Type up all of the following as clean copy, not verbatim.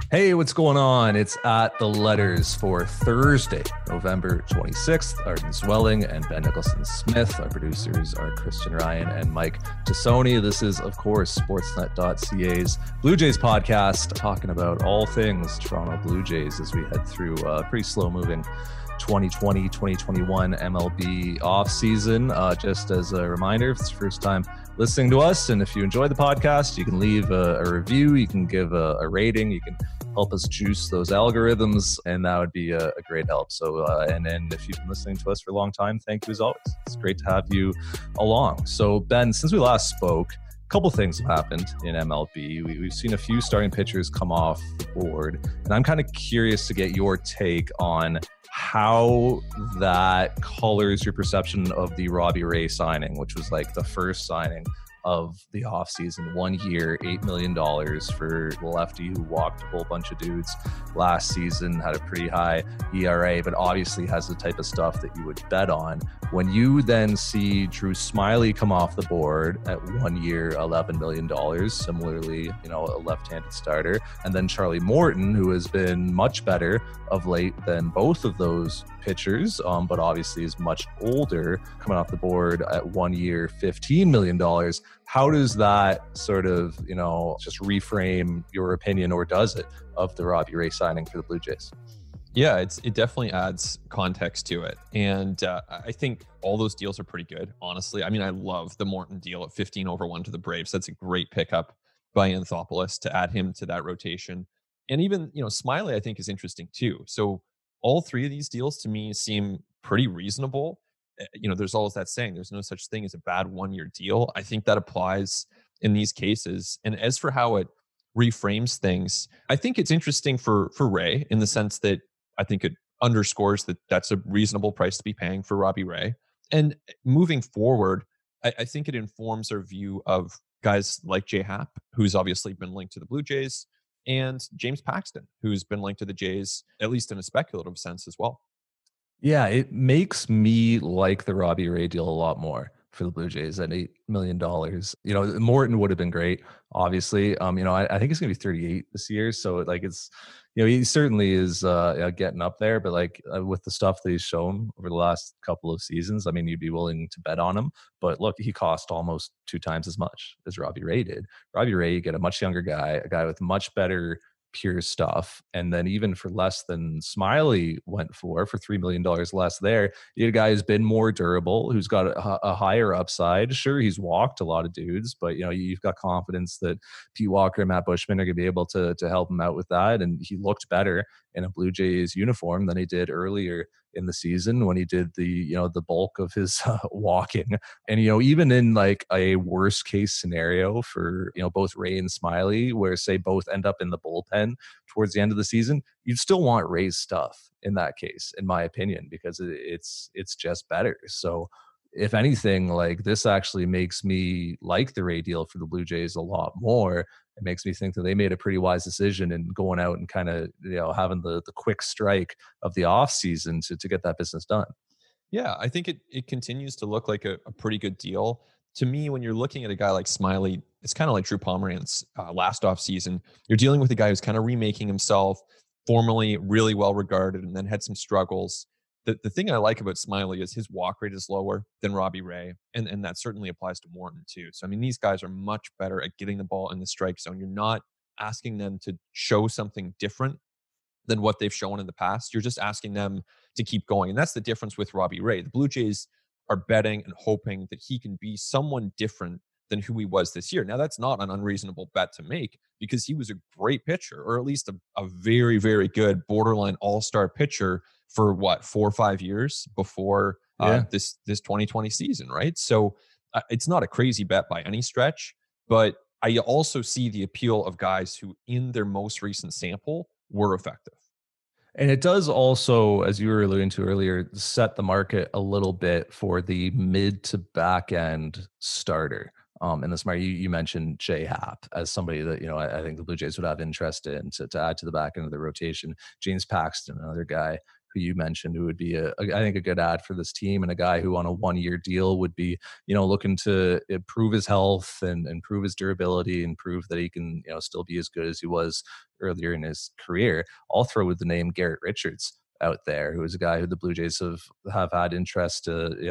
Hey, what's going on? It's at the letters for Thursday, November 26th. Arden Zwelling and Ben Nicholson Smith. Our producers are Christian Ryan and Mike Tassoni. This is, of course, Sportsnet.ca's Blue Jays podcast, talking about all things Toronto Blue Jays as we head through a pretty slow-moving 2020-2021 MLB offseason. Just as a reminder, if it's your first time listening to us, and if you enjoy the podcast, you can leave a review, you can give a rating, you can help us juice those algorithms, and that would be a great help. So, and if you've been listening to us for a long time, thank you as always. It's great to have you along. So, Ben, since we last spoke, a couple things have happened in MLB. We've seen a few starting pitchers come off the board, and I'm kind of curious to get your take on how that colors your perception of the Robbie Ray signing, which was like the first signing of the offseason. 1 year, $8 million for the lefty who walked a whole bunch of dudes last season, had a pretty high ERA, but obviously has the type of stuff that you would bet on. When you then see Drew Smyly come off the board at 1 year, $11 million, similarly, a left-handed starter, and then Charlie Morton, who has been much better of late than both of those pitchers, but obviously is much older, coming off the board at 1 year, $15 million. How does that sort of, just reframe your opinion, or does it, of the Robbie Ray signing for the Blue Jays? Yeah, it definitely adds context to it. And I think all those deals are pretty good, honestly. I mean, I love the Morton deal at 15/1 to the Braves. That's a great pickup by Anthopoulos to add him to that rotation. And even, Smiley, I think, is interesting too. So all three of these deals to me seem pretty reasonable. There's always that saying, there's no such thing as a bad 1 year deal. I think that applies in these cases. And as for how it reframes things, I think it's interesting for Ray in the sense that I think it underscores that that's a reasonable price to be paying for Robbie Ray. And moving forward, I think it informs our view of guys like J Happ, who's obviously been linked to the Blue Jays, and James Paxton, who's been linked to the Jays, at least in a speculative sense as well. Yeah, it makes me like the Robbie Ray deal a lot more for the Blue Jays at $8 million. Morton would have been great, obviously. I think he's going to be 38 this year. So it's, he certainly is getting up there, but with the stuff that he's shown over the last couple of seasons, I mean, you'd be willing to bet on him. But look, he cost almost 2 times as much as Robbie Ray did. Robbie Ray, you get a much younger guy, a guy with much better pure stuff, and then even for less than Smyly went for $3 million less there, you had a guy who's been more durable, who's got a higher upside. Sure, he's walked a lot of dudes, but you've got confidence that Pete Walker and Matt Bushman are going to be able to help him out with that. And he looked better in a Blue Jays uniform than he did earlier in the season when he did the bulk of his walking. And even in a worst case scenario for both Ray and Smyly, where say both end up in the bullpen towards the end of the season, you'd still want Ray's stuff in that case, in my opinion, because it's just better. So if anything, this actually makes me like the Ray deal for the Blue Jays a lot more. It makes me think that they made a pretty wise decision in going out and kind of, having the quick strike of the off season to get that business done. Yeah, I think it continues to look like a pretty good deal. To me, when you're looking at a guy like Smyly, it's kind of like Drew Pomeranz last off season. You're dealing with a guy who's kind of remaking himself, formerly really well regarded, and then had some struggles. The thing I like about Smyly is his walk rate is lower than Robbie Ray, and that certainly applies to Morton too. So, I mean, these guys are much better at getting the ball in the strike zone. You're not asking them to show something different than what they've shown in the past. You're just asking them to keep going. And that's the difference with Robbie Ray. The Blue Jays are betting and hoping that he can be someone different than who he was this year. Now, that's not an unreasonable bet to make because he was a great pitcher, or at least a very, very good borderline all-star pitcher for 4 or 5 years before this 2020 season, right? So it's not a crazy bet by any stretch, but I also see the appeal of guys who in their most recent sample were effective. And it does also, as you were alluding to earlier, set the market a little bit for the mid to back end starter. In this market, you mentioned J Happ as somebody that, I think the Blue Jays would have interest in to add to the back end of the rotation. James Paxton, another guy who you mentioned, who would be I think a good ad for this team, and a guy who on a 1 year deal would be, looking to improve his health and improve his durability and prove that he can, still be as good as he was earlier in his career. I'll throw with the name Garrett Richards out there, who is a guy who the Blue Jays have had interest,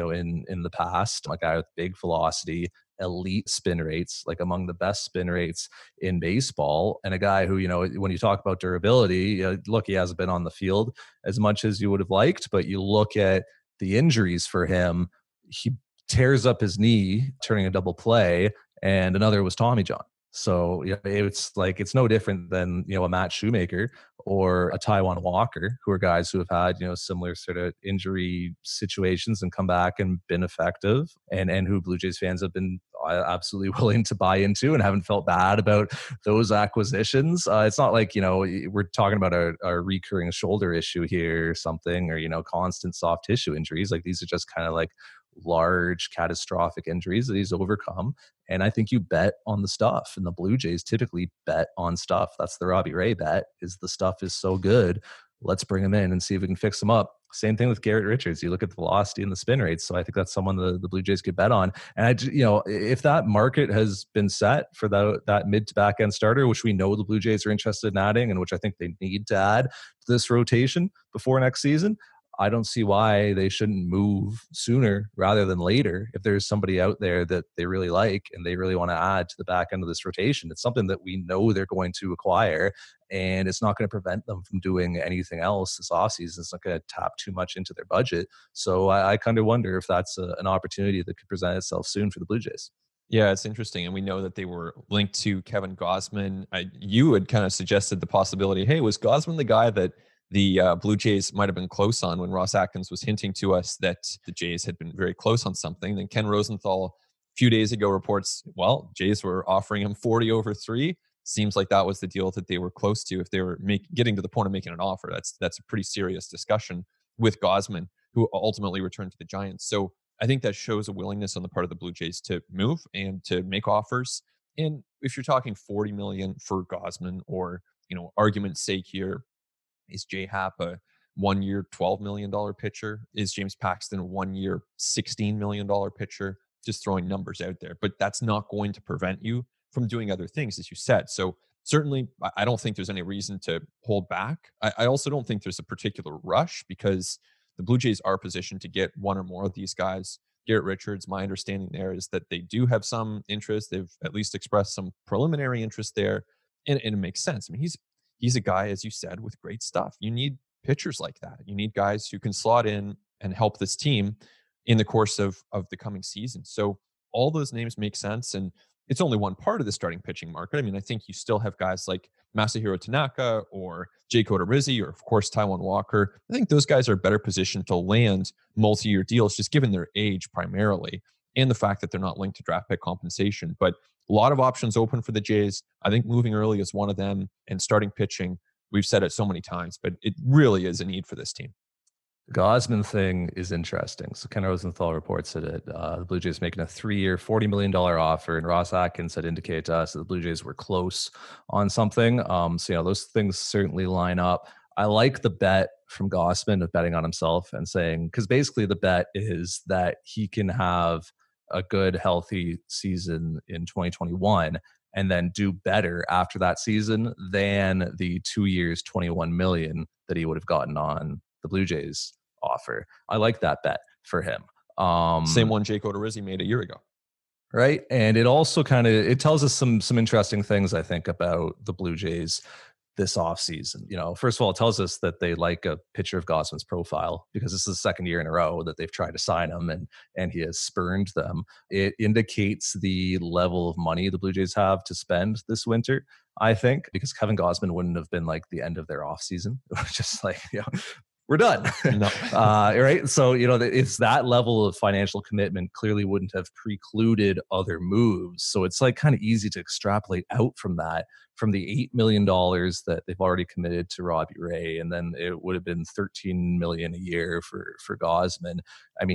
in the past. A guy with big velocity, elite spin rates, like among the best spin rates in baseball, and a guy who, when you talk about durability, look, he hasn't been on the field as much as you would have liked, but you look at the injuries for him, he tears up his knee turning a double play, and another was Tommy John. So it's like it's no different than a Matt Shoemaker or a Taiwan Walker, who are guys who have had similar sort of injury situations and come back and been effective, and who Blue Jays fans have been absolutely willing to buy into and haven't felt bad about those acquisitions. It's not like we're talking about a recurring shoulder issue here or something, or constant soft tissue injuries. Like these are just kind of like large catastrophic injuries that he's overcome. And I think you bet on the stuff, and the Blue Jays typically bet on stuff. That's the Robbie Ray bet, is the stuff is so good, let's bring him in and see if we can fix him up. Same thing with Garrett Richards. You look at the velocity and the spin rates. So I think that's someone the Blue Jays could bet on. And if that market has been set for that mid to back end starter, which we know the Blue Jays are interested in adding, and which I think they need to add to this rotation before next season, I don't see why they shouldn't move sooner rather than later. If there's somebody out there that they really like and they really want to add to the back end of this rotation, it's something that we know they're going to acquire, and it's not going to prevent them from doing anything else this offseason. It's not going to tap too much into their budget. So I kind of wonder if that's an opportunity that could present itself soon for the Blue Jays. Yeah, it's interesting. And we know that they were linked to Kevin Gausman. You had kind of suggested the possibility, hey, was Gausman the guy that the Blue Jays might have been close on when Ross Atkins was hinting to us that the Jays had been very close on something? Then Ken Rosenthal a few days ago reports, well, Jays were offering him 40 over 3. Seems like that was the deal that they were close to. If they were getting to the point of making an offer, that's a pretty serious discussion with Gausman, who ultimately returned to the Giants. So I think that shows a willingness on the part of the Blue Jays to move and to make offers. And if you're talking 40 million for Gausman, or argument's sake here, is J Happ a 1 year $12 million pitcher? Is James Paxton a 1 year $16 million pitcher? Just throwing numbers out there, but that's not going to prevent you from doing other things, as you said. So certainly, I don't think there's any reason to hold back. I also don't think there's a particular rush, because the Blue Jays are positioned to get one or more of these guys. Garrett Richards, my understanding there is that they do have some interest. They've at least expressed some preliminary interest there, and it makes sense. I mean, he's a guy, as you said, with great stuff. You need pitchers like that. You need guys who can slot in and help this team in the course of the coming season. So all those names make sense, and it's only one part of the starting pitching market. I mean, I think you still have guys like Masahiro Tanaka or Jake Odorizzi, or of course Taiwan Walker. I think those guys are better positioned to land multi-year deals, just given their age primarily, and the fact that they're not linked to draft pick compensation. But a lot of options open for the Jays. I think moving early is one of them, and starting pitching, we've said it so many times, but it really is a need for this team. The Gausman thing is interesting. So Ken Rosenthal reports that the Blue Jays making a 3-year, $40 million offer, and Ross Atkins had indicated to us that the Blue Jays were close on something. So those things certainly line up. I like the bet from Gausman of betting on himself and saying, because basically the bet is that he can have a good, healthy season in 2021 and then do better after that season than the 2 years, 21 million that he would have gotten on the Blue Jays offer. I like that bet for him. Same one Jake Odorizzi made a year ago. Right. And it also it tells us some interesting things, I think, about the Blue Jays this offseason. First of all, it tells us that they like a pitcher of Gausman's profile, because this is the second year in a row that they've tried to sign him, and he has spurned them. It indicates the level of money the Blue Jays have to spend this winter, I think, because Kevin Gausman wouldn't have been like the end of their offseason. It was just like, we're done. No. Right. So, it's that level of financial commitment clearly wouldn't have precluded other moves. So it's like kind of easy to extrapolate out from that, from the $8 million that they've already committed to Robbie Ray. And then it would have been $13 million a year for Gausman. I mean,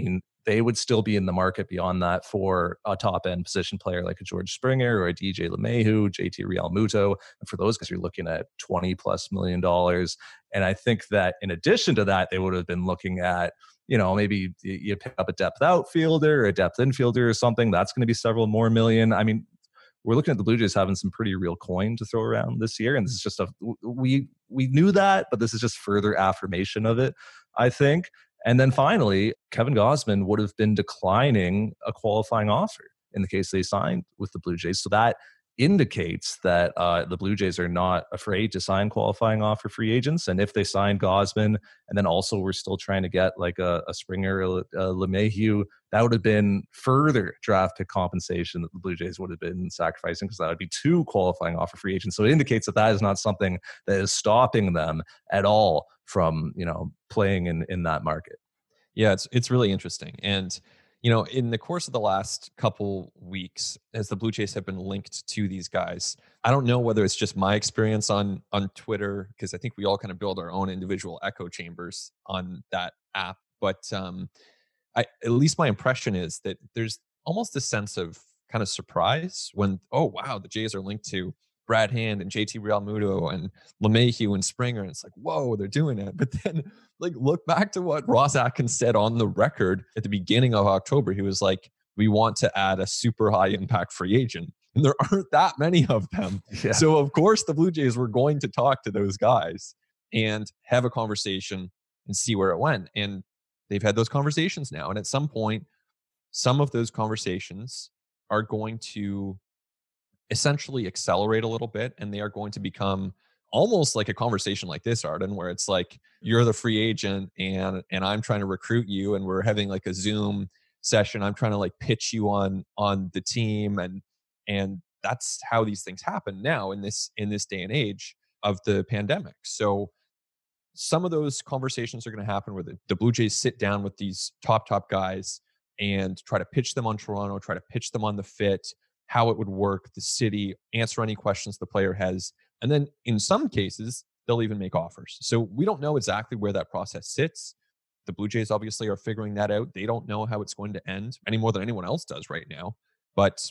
they would still be in the market beyond that for a top end position player like a George Springer or a DJ LeMahieu, JT Realmuto. And for those guys, you're looking at $20+ million. And I think that in addition to that, they would have been looking at, maybe you pick up a depth outfielder or a depth infielder or something. That's going to be several more million. I mean, we're looking at the Blue Jays having some pretty real coin to throw around this year. And this is just we knew that, but this is just further affirmation of it, I think. And then finally, Kevin Gausman would have been declining a qualifying offer in the case they signed with the Blue Jays. So that indicates that the Blue Jays are not afraid to sign qualifying offer free agents. And if they sign Gausman, and then also we're still trying to get like a Springer, a LeMahieu, that would have been further draft pick compensation that the Blue Jays would have been sacrificing, because that would be 2 qualifying offer free agents. So it indicates that is not something that is stopping them at all from, playing in that market. Yeah, it's really interesting. And in the course of the last couple weeks, as the Blue Jays have been linked to these guys, I don't know whether it's just my experience on Twitter, because I think we all kind of build our own individual echo chambers on that app. But at least my impression is that there's almost a sense of kind of surprise when, oh wow, the Jays are linked to Brad Hand and JT Realmuto and LeMahieu and Springer. And it's like, whoa, they're doing it. But then look back to what Ross Atkins said on the record at the beginning of October. He was like, we want to add a super high impact free agent. And there aren't that many of them. Yeah. So of course the Blue Jays were going to talk to those guys and have a conversation and see where it went. And they've had those conversations now. And at some point, some of those conversations are going to essentially accelerate a little bit, and they are going to become almost like a conversation like this, Arden, where it's like you're the free agent and I'm trying to recruit you, and we're having like a Zoom session. I'm trying to like pitch you on the team, and that's how these things happen now in this day and age of the pandemic. So some of those conversations are going to happen where the Blue Jays sit down with these top guys and try to pitch them on Toronto, try to pitch them on the fit, how it would work, the city, answer any questions the player has. And then in some cases, they'll even make offers. So we don't know exactly where that process sits. The Blue Jays obviously are figuring that out. They don't know how it's going to end any more than anyone else does right now. But,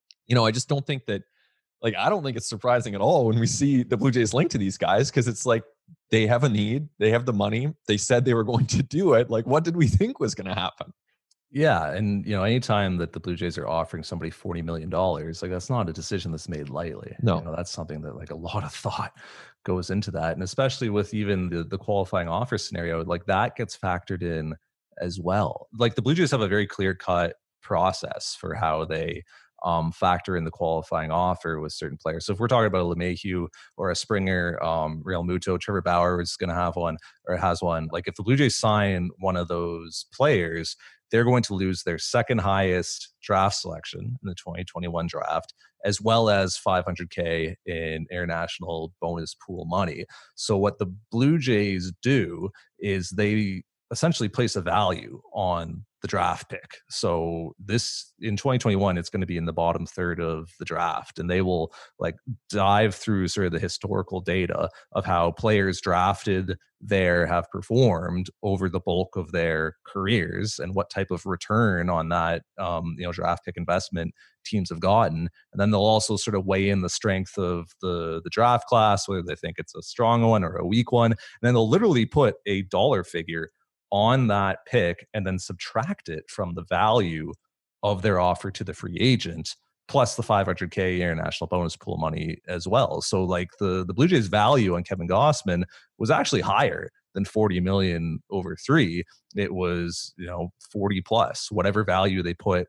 I just don't think that, I don't think it's surprising at all when we see the Blue Jays linked to these guys, because it's like they have a need, they have the money, they said they were going to do it. Like, what did we think was going to happen? Yeah, and anytime that the Blue Jays are offering somebody $40 million, that's not a decision that's made lightly. No, that's something that a lot of thought goes into that, and especially with even the qualifying offer scenario, that gets factored in as well. The Blue Jays have a very clear cut process for how they factor in the qualifying offer with certain players. So if we're talking about a LeMahieu or a Springer, Realmuto, Trevor Bauer is going to have one or has one. If the Blue Jays sign one of those players, they're going to lose their second highest draft selection in the 2021 draft, as well as $500K in international bonus pool money. So what the Blue Jays do is they essentially place a value on the draft pick. So this in 2021, it's going to be in the bottom third of the draft, and they will dive through sort of the historical data of how players drafted there have performed over the bulk of their careers and what type of return on that draft pick investment teams have gotten. And then they'll also sort of weigh in the strength of the draft class, whether they think it's a strong one or a weak one. And then they'll literally put a dollar figure on that pick and then subtract it from the value of their offer to the free agent, plus the $500K international bonus pool money as well. So the Blue Jays value on Kevin Gausman was actually higher than 40 million over 3. It was, 40 plus, whatever value they put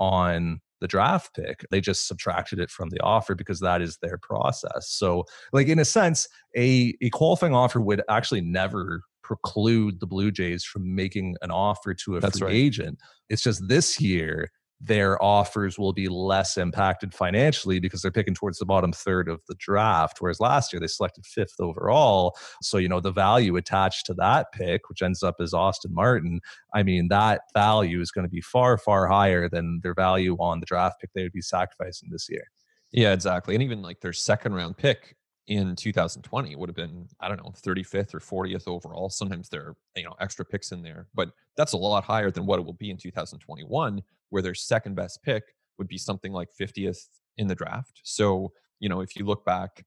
on the draft pick. They just subtracted it from the offer because that is their process. So in a sense, a qualifying offer would actually never preclude the Blue Jays from making an offer to a free agent. It's just this year, their offers will be less impacted financially because they're picking towards the bottom third of the draft. Whereas last year they selected 5th overall. So, the value attached to that pick, which ends up as Austin Martin, that value is going to be far, far higher than their value on the draft pick they would be sacrificing this year. Yeah, exactly. And even their second round pick in 2020 would have been, I don't know, 35th or 40th overall. Sometimes there are, extra picks in there, but that's a lot higher than what it will be in 2021, where their second best pick would be something like 50th in the draft. So, if you look back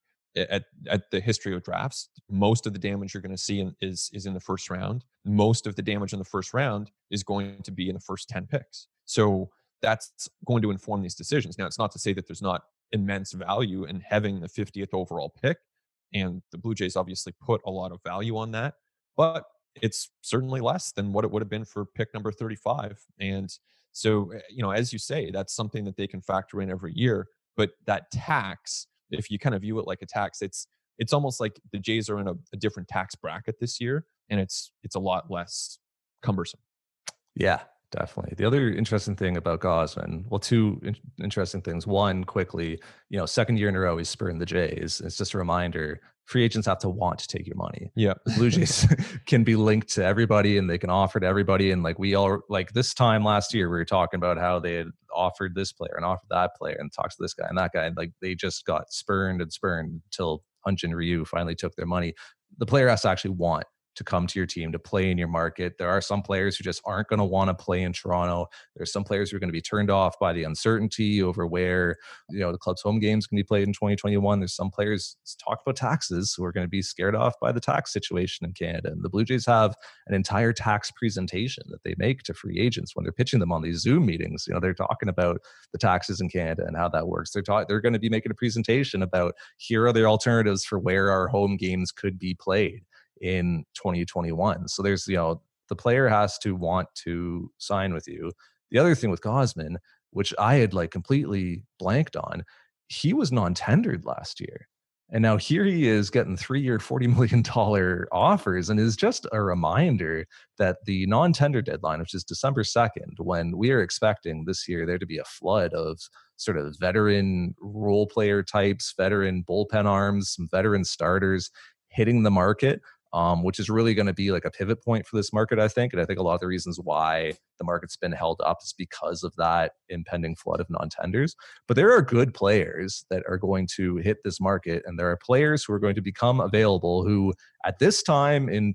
at the history of drafts, most of the damage you're going to see is in the first round. Most of the damage in the first round is going to be in the first 10 picks. So that's going to inform these decisions. Now, it's not to say that there's not immense value in having the 50th overall pick. And the Blue Jays obviously put a lot of value on that, but it's certainly less than what it would have been for pick number 35. And so, as you say, that's something that they can factor in every year. But that tax, if you kind of view it like a tax, it's almost like the Jays are in a different tax bracket this year, and it's a lot less cumbersome. Yeah, definitely. The other interesting thing about Gosman, well, two interesting things. One, quickly, second year in a row, he's spurring the Jays. It's just a reminder, free agents have to want to take your money. Yeah. The Blue Jays can be linked to everybody and they can offer to everybody. And like this time last year, we were talking about how they had offered this player and offered that player and talked to this guy and that guy. And like they just got spurned until Hyun-Jin Ryu finally took their money. The player has to actually want to come to your team, to play in your market. There are some players who just aren't going to want to play in Toronto. There's some players who are going to be turned off by the uncertainty over where, the club's home games can be played in 2021. There's some players, talk about taxes, who are going to be scared off by the tax situation in Canada. And the Blue Jays have an entire tax presentation that they make to free agents when they're pitching them on these Zoom meetings. They're talking about the taxes in Canada and how that works. They're going to be making a presentation about, here are the alternatives for where our home games could be played in 2021. So there's, the player has to want to sign with you. The other thing with Gosman, which I had like completely blanked on, he was non-tendered last year. And now here he is getting 3-year, $40 million offers, and is just a reminder that the non-tender deadline, which is December 2nd, when we are expecting this year there to be a flood of sort of veteran role player types, veteran bullpen arms, some veteran starters hitting the market, which is really going to be like a pivot point for this market, I think. And I think a lot of the reasons why the market's been held up is because of that impending flood of non-tenders. But there are good players that are going to hit this market, and there are players who are going to become available who, at this time in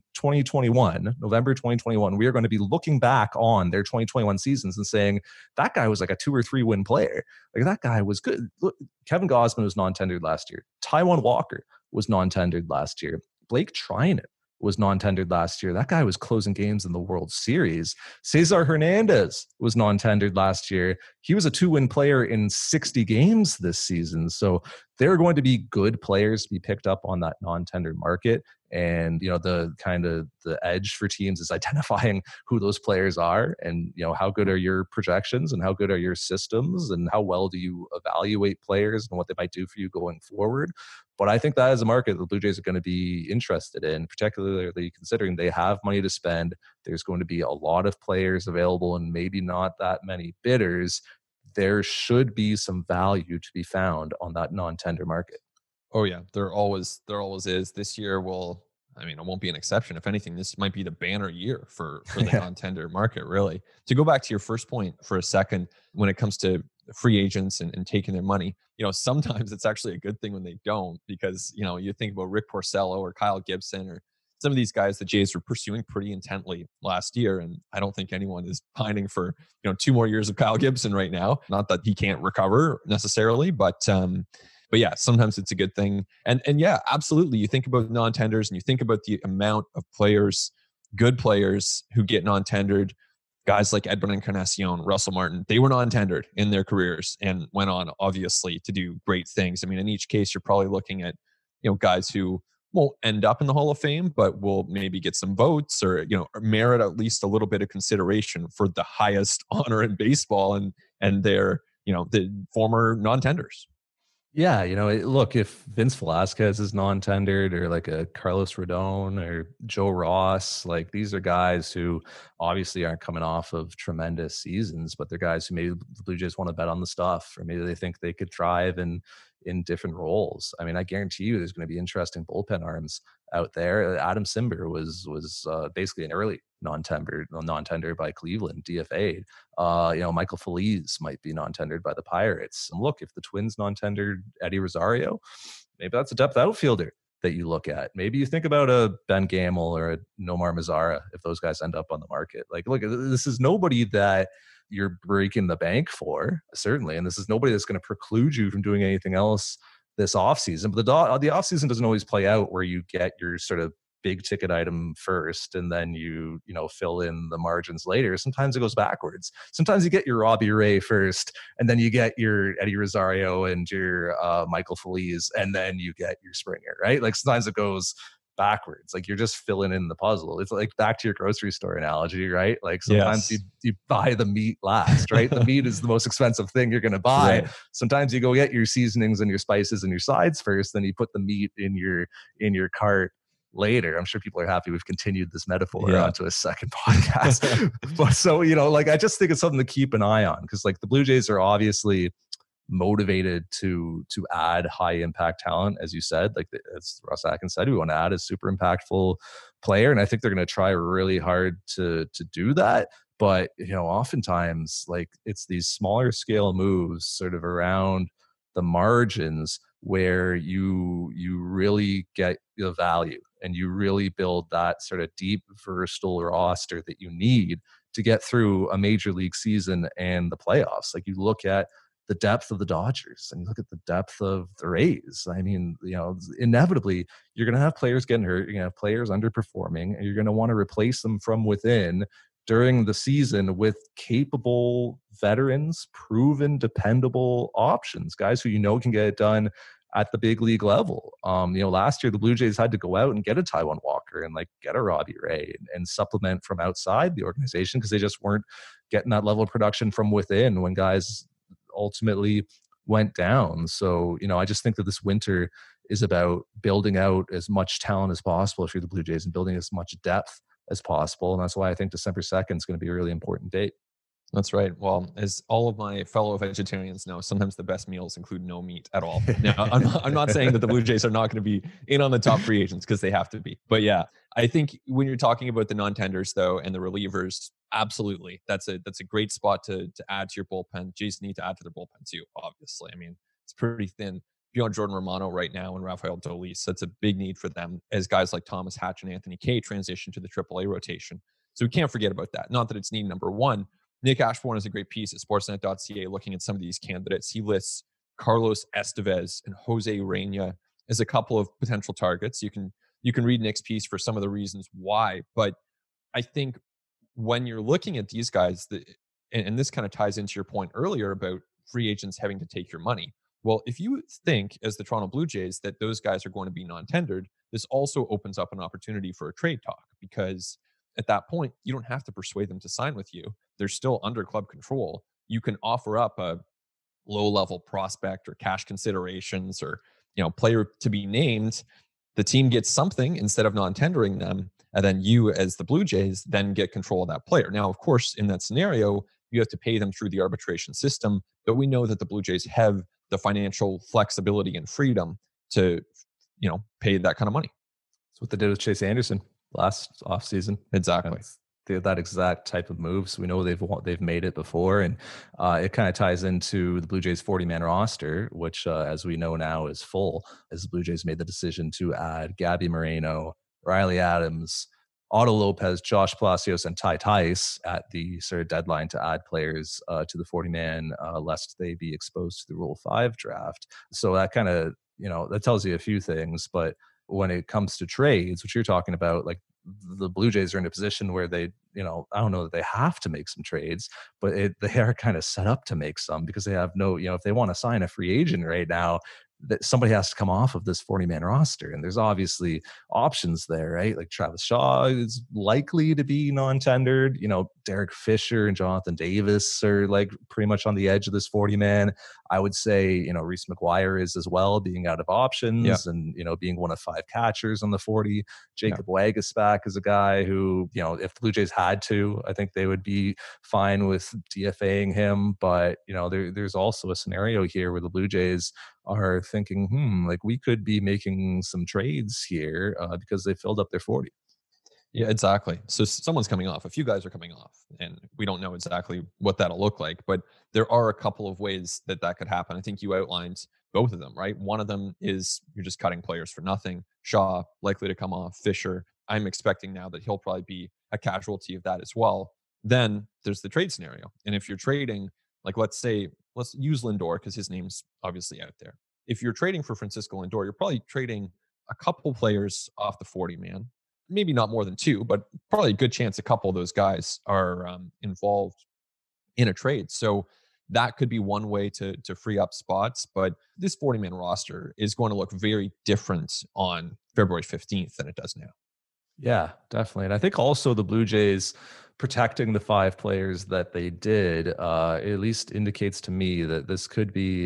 2021, November 2021, we are going to be looking back on their 2021 seasons and saying, that guy was like a 2 or 3 win player. Like, that guy was good. Look, Kevin Gosman was non-tendered last year. Taijuan Walker was non-tendered last year. Blake Trinan was non-tendered last year. That guy was closing games in the World Series. Cesar Hernandez was non-tendered last year. He was a 2-win player in 60 games this season. So there are going to be good players to be picked up on that non-tendered market. And, the kind of the edge for teams is identifying who those players are and, how good are your projections and how good are your systems and how well do you evaluate players and what they might do for you going forward. But I think that is a market the Blue Jays are going to be interested in, particularly considering they have money to spend. There's going to be a lot of players available and maybe not that many bidders. There should be some value to be found on that non-tender market. Oh yeah, there always is. This year it won't be an exception. If anything, this might be the banner year for the non-tender market, really. To go back to your first point for a second, when it comes to free agents and taking their money, sometimes it's actually a good thing when they don't, because, you think about Rick Porcello or Kyle Gibson or some of these guys the Jays were pursuing pretty intently last year. And I don't think anyone is pining for, 2 more years of Kyle Gibson right now. Not that he can't recover necessarily, but yeah, sometimes it's a good thing. And yeah, absolutely. You think about non-tenders and you think about the amount of players, good players who get non-tendered. Guys like Edwin Encarnacion, Russell Martin, they were non-tendered in their careers and went on, obviously, to do great things. I mean, in each case, you're probably looking at, guys who won't end up in the Hall of Fame, but will maybe get some votes or, merit at least a little bit of consideration for the highest honor in baseball, and they're, the former non-tenders. Yeah, look, if Vince Velasquez is non-tendered or like a Carlos Rodon or Joe Ross, like these are guys who obviously aren't coming off of tremendous seasons, but they're guys who maybe the Blue Jays want to bet on the stuff, or maybe they think they could thrive in different roles. I mean, I guarantee you there's going to be interesting bullpen arms out there. Adam Simber was basically an early non-tender by Cleveland, DFA'd. Michael Feliz might be non-tendered by the Pirates. And look, if the Twins non-tendered Eddie Rosario, maybe that's a depth outfielder that you look at. Maybe you think about a Ben Gamel or a Nomar Mazara if those guys end up on the market. Like, look, this is nobody that you're breaking the bank for, certainly. And this is nobody that's going to preclude you from doing anything else this offseason. But the offseason doesn't always play out where you get your sort of big ticket item first and then you fill in the margins later. Sometimes it goes backwards. Sometimes you get your Robbie Ray first and then you get your Eddie Rosario and your Michael Feliz and then you get your Springer, right? Like sometimes it goes backwards. Like you're just filling in the puzzle. It's like back to your grocery store analogy, right? Like sometimes Yes. you buy the meat last, right? The meat is the most expensive thing you're going to buy. Right. Sometimes you go get your seasonings and your spices and your sides first, then you put the meat in your cart later. I'm sure people are happy we've continued this metaphor onto a second podcast. But so, like I just think it's something to keep an eye on because like the Blue Jays are obviously motivated to add high impact talent, as you said. Like as Russ Atkins said, we want to add a super impactful player, and I think they're going to try really hard to do that. But oftentimes, like it's these smaller scale moves, sort of around the margins, where you really get the value and you really build that sort of deep, versatile roster that you need to get through a major league season and the playoffs. Like you look at the depth of the Dodgers and you look at the depth of the Rays. I mean, inevitably you're going to have players getting hurt. You're going to have players underperforming and you're going to want to replace them from within during the season with capable veterans, proven, dependable options, guys who can get it done at the big league level. Last year the Blue Jays had to go out and get a Taijuan Walker and like get a Robbie Ray and supplement from outside the organization because they just weren't getting that level of production from within when guys ultimately went down. So, I just think that this winter is about building out as much talent as possible if you're the Blue Jays and building as much depth as possible. And that's why I think December 2nd is going to be a really important date. That's right. Well, as all of my fellow vegetarians know, sometimes the best meals include no meat at all. Now, I'm not saying that the Blue Jays are not going to be in on the top free agents because they have to be. But yeah, I think when you're talking about the non-tenders though and the relievers, absolutely, that's a great spot to add to your bullpen. Jays need to add to their bullpen too. Obviously, I mean it's pretty thin beyond Jordan Romano right now and Rafael Dolis. That's a big need for them as guys like Thomas Hatch and Anthony Kay transition to the AAA rotation. So we can't forget about that. Not that it's need number one. Nick Ashbourne has a great piece at sportsnet.ca looking at some of these candidates. He lists Carlos Estevez and Jose Reina as a couple of potential targets. You can read Nick's piece for some of the reasons why, but I think when you're looking at these guys, and this kind of ties into your point earlier about free agents having to take your money. Well, if you think, as the Toronto Blue Jays, that those guys are going to be non-tendered, this also opens up an opportunity for a trade talk because at that point, you don't have to persuade them to sign with you. They're still under club control. You can offer up a low-level prospect or cash considerations or player to be named. The team gets something instead of non-tendering them, and then you, as the Blue Jays, then get control of that player. Now, of course, in that scenario, you have to pay them through the arbitration system, but we know that the Blue Jays have the financial flexibility and freedom to, pay that kind of money. That's what they did with Chase Anderson last offseason. Exactly. That exact type of moves. We know they've made it before, and it kind of ties into the Blue Jays 40-man roster, which, as we know now, is full. As the Blue Jays made the decision to add Gabby Moreno, Riley Adams, Otto Lopez, Josh Palacios, and Ty Tice at the sort of deadline to add players to the 40-man, lest they be exposed to the Rule 5 draft. So that kind of that tells you a few things, but when it comes to trades, which you're talking about, like the Blue Jays are in a position where they, I don't know that they have to make some trades, but they are kind of set up to make some because they have no, if they want to sign a free agent right now, that somebody has to come off of this 40-man roster. And there's obviously options there, right? Like Travis Shaw is likely to be non-tendered. Derek Fisher and Jonathan Davis are like pretty much on the edge of this 40-man. I would say, Reese McGuire is as well, being out of options and, being one of 5 catchers on the 40. Jacob Waguespack is a guy who, if the Blue Jays had to, I think they would be fine with DFAing him. But, there's also a scenario here where the Blue Jays are thinking, like we could be making some trades here because they filled up their 40. Yeah, exactly. So someone's coming off. A few guys are coming off, and we don't know exactly what that'll look like, but there are a couple of ways that could happen. I think you outlined both of them, right? One of them is you're just cutting players for nothing. Shaw likely to come off. Fisher, I'm expecting now that he'll probably be a casualty of that as well. Then there's the trade scenario. And if you're trading, like let's say, let's use Lindor because his name's obviously out there. If you're trading for Francisco Lindor, you're probably trading a couple players off the 40 man, maybe not more than two, but probably a good chance a couple of those guys are involved in a trade. So that could be one way to free up spots. But this 40-man roster is going to look very different on February 15th than it does now. Yeah, definitely. And I think also the Blue Jays protecting the five players that they did at least indicates to me that this could be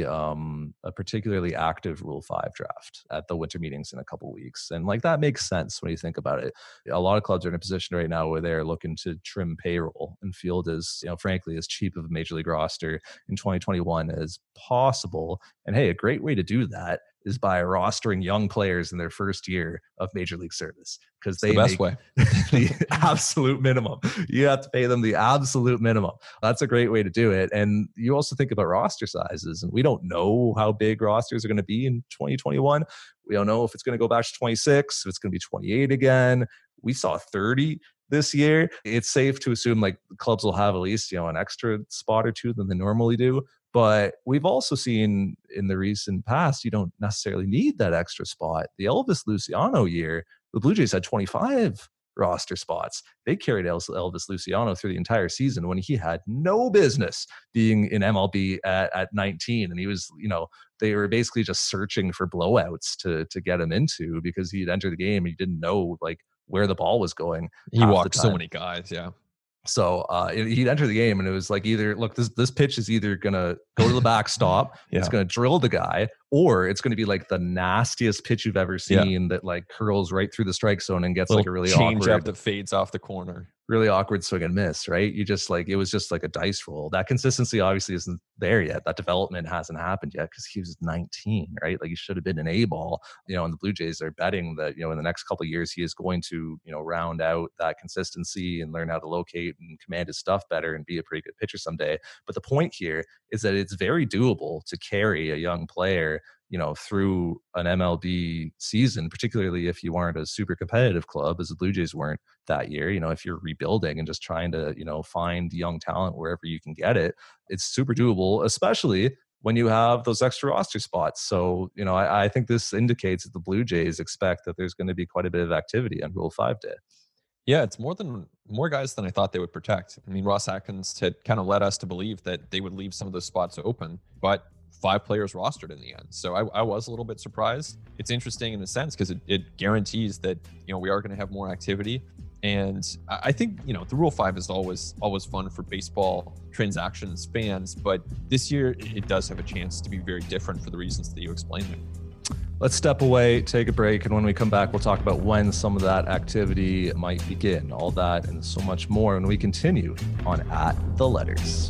a particularly active Rule 5 draft at the winter meetings in a couple weeks. And like that makes sense when you think about it. A lot of clubs are in a position right now where they're looking to trim payroll and field as, frankly, as cheap of a major league roster in 2021 as possible. And hey, a great way to do that is by rostering young players in their first year of major league service, because It's the they best make way. the absolute minimum. You have to pay them the absolute minimum. That's a great way to do it. And you also think about roster sizes, and we don't know how big rosters are going to be in 2021. We don't know if it's going to go back to 26, if it's going to be 28 again. We saw 30 this year. It's safe to assume like clubs will have at least, an extra spot or two than they normally do. But we've also seen in the recent past, you don't necessarily need that extra spot. The Elvis Luciano year, the Blue Jays had 25 roster spots. They carried Elvis Luciano through the entire season when he had no business being in MLB at 19. And he was, they were basically just searching for blowouts to get him into, because he'd enter the game and he didn't know like where the ball was going He half the walked so time. many guys. Yeah. So he'd enter the game, and it was like, either look, this pitch is either gonna go to the backstop, it's gonna drill the guy, or it's gonna be like the nastiest pitch you've ever seen that like curls right through the strike zone and gets like a really change up awkward, that fades off the corner. really awkward swing and miss, right? You just like, it was just like a dice roll. That consistency obviously isn't there yet. That development hasn't happened yet because he was 19, right? Like he should have been an A ball, and the Blue Jays are betting that, in the next couple of years, he is going to, round out that consistency and learn how to locate and command his stuff better and be a pretty good pitcher someday. But the point here is that it's very doable to carry a young player, through an MLB season, particularly if you aren't a super competitive club, as the Blue Jays weren't that year. If you're rebuilding and just trying to, find young talent wherever you can get it, it's super doable, especially when you have those extra roster spots. So, I think this indicates that the Blue Jays expect that there's going to be quite a bit of activity on Rule 5 day. Yeah, it's more guys than I thought they would protect. I mean, Ross Atkins had kind of led us to believe that they would leave some of those spots open, but 5 players rostered in the end. So I was a little bit surprised. It's interesting in a sense because it guarantees that, we are going to have more activity. And I think, the Rule 5 is always fun for baseball transactions fans, but this year it does have a chance to be very different for the reasons that you explained there. Let's step away, take a break, and when we come back, we'll talk about when some of that activity might begin. All that and so much more when we continue on At the Letters.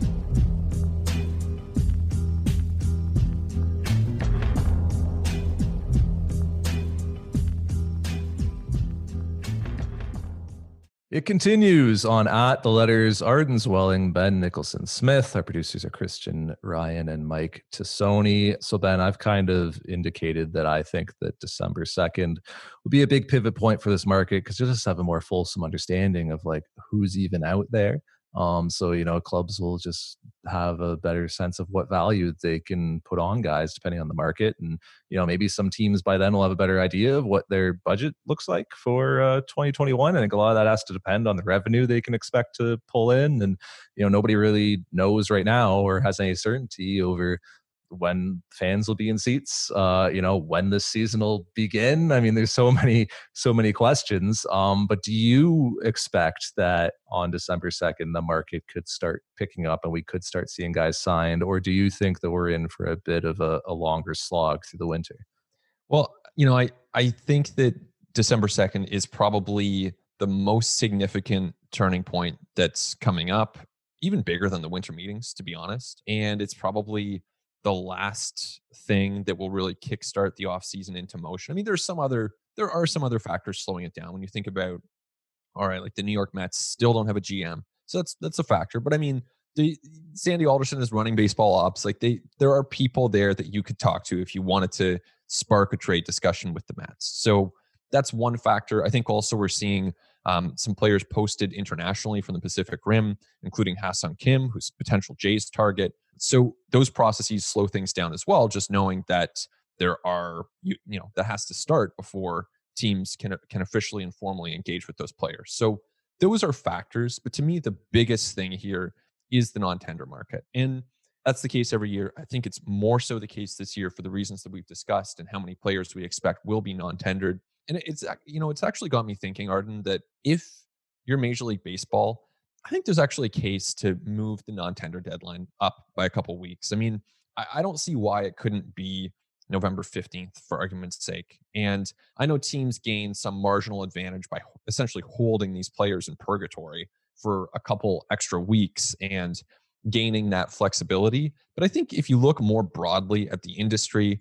It continues on At the Letters. Arden Zwelling, Ben Nicholson Smith. Our producers are Christian Ryan and Mike Tassoni. So, Ben, I've kind of indicated that I think that December 2nd will be a big pivot point for this market, because you'll just have a more fulsome understanding of like who's even out there. So, clubs will just have a better sense of what value they can put on guys depending on the market. And, maybe some teams by then will have a better idea of what their budget looks like for 2021. I think a lot of that has to depend on the revenue they can expect to pull in. And, nobody really knows right now or has any certainty over when fans will be in seats, when this season will begin. I mean, there's so many questions. But do you expect that on December 2nd, the market could start picking up and we could start seeing guys signed? Or do you think that we're in for a bit of a longer slog through the winter? Well, I think that December 2nd is probably the most significant turning point that's coming up, even bigger than the winter meetings, to be honest. And it's probably the last thing that will really kickstart the offseason into motion. I mean, there are some other factors slowing it down when you think about, all right, like the New York Mets still don't have a GM. So that's a factor. But I mean, the Sandy Alderson is running baseball ops. Like there are people there that you could talk to if you wanted to spark a trade discussion with the Mets. So that's one factor. I think also we're seeing some players posted internationally from the Pacific Rim, including Ha-Seong Kim, who's potential Jays target. So those processes slow things down as well. Just knowing that there are, that has to start before teams can officially and formally engage with those players. So those are factors. But to me, the biggest thing here is the non-tender market. And that's the case every year. I think it's more so the case this year for the reasons that we've discussed and how many players we expect will be non-tendered. And it's actually got me thinking, Arden, that if you're Major League Baseball, I think there's actually a case to move the non-tender deadline up by a couple weeks. I mean, I don't see why it couldn't be November 15th for argument's sake. And I know teams gain some marginal advantage by essentially holding these players in purgatory for a couple extra weeks and gaining that flexibility. But I think if you look more broadly at the industry,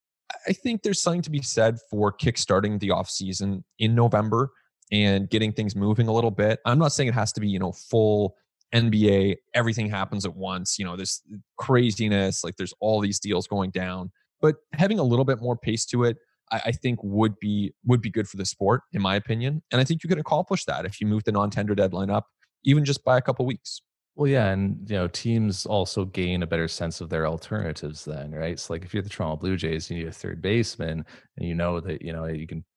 I think there's something to be said for kickstarting the offseason in November and getting things moving a little bit. I'm not saying it has to be, full NBA, everything happens at once, this craziness, like there's all these deals going down. But having a little bit more pace to it, I think would be good for the sport, in my opinion. And I think you can accomplish that if you move the non-tender deadline up, even just by a couple weeks. Well, yeah, and teams also gain a better sense of their alternatives then, right? So, like, if you're the Toronto Blue Jays, you need a third baseman, and you know that you can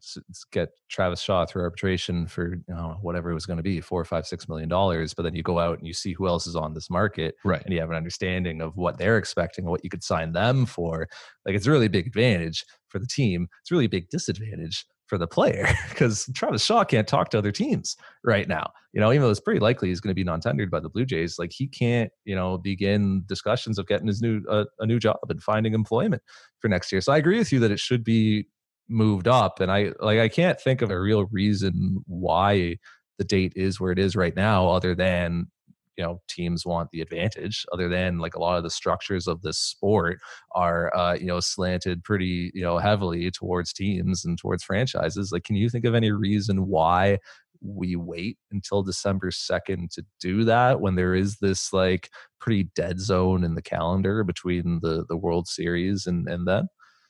get Travis Shaw through arbitration for whatever it was going to be, $4, $5, $6 million. But then you go out and you see who else is on this market, Right. and you have an understanding of what they're expecting and what you could sign them for. Like, it's a really big advantage for the team. It's a really big disadvantage for the player because Travis Shaw can't talk to other teams right now. Even though it's pretty likely he's going to be non-tendered by the Blue Jays, like he can't, begin discussions of getting his a new job and finding employment for next year. So I agree with you that it should be moved up. And I can't think of a real reason why the date is where it is right now, other than teams want the advantage, other than like a lot of the structures of this sport are slanted pretty heavily towards teams and towards franchises. Like, can you think of any reason why we wait until December 2nd to do that, when there is this like pretty dead zone in the calendar between the World Series and then?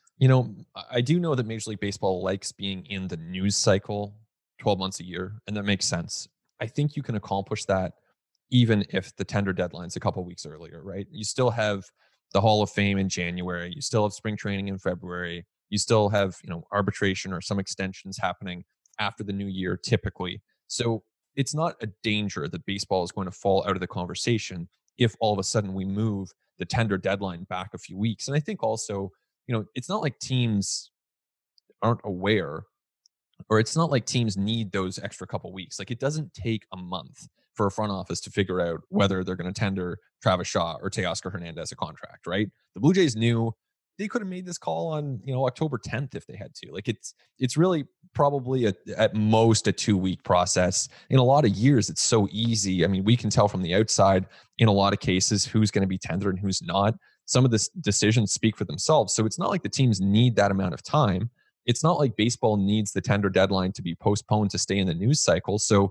I do know that Major League Baseball likes being in the news cycle 12 months a year, and that makes sense. I think you can accomplish that even if the tender deadline's a couple weeks earlier, right? You still have the Hall of Fame in January. You still have spring training in February. You still have, arbitration or some extensions happening after the new year typically. So it's not a danger that baseball is going to fall out of the conversation if all of a sudden we move the tender deadline back a few weeks. And I think also, it's not like teams aren't aware, or it's not like teams need those extra couple weeks. Like, it doesn't take a month for a front office to figure out whether they're going to tender Travis Shaw or Teoscar Hernandez a contract, right? The Blue Jays knew they could have made this call on, October 10th if they had to. Like, it's really probably at most a 2-week process. In a lot of years, it's so easy. I mean, we can tell from the outside in a lot of cases who's going to be tendered and who's not. Some of the decisions speak for themselves. So it's not like the teams need that amount of time. It's not like baseball needs the tender deadline to be postponed to stay in the news cycle. So,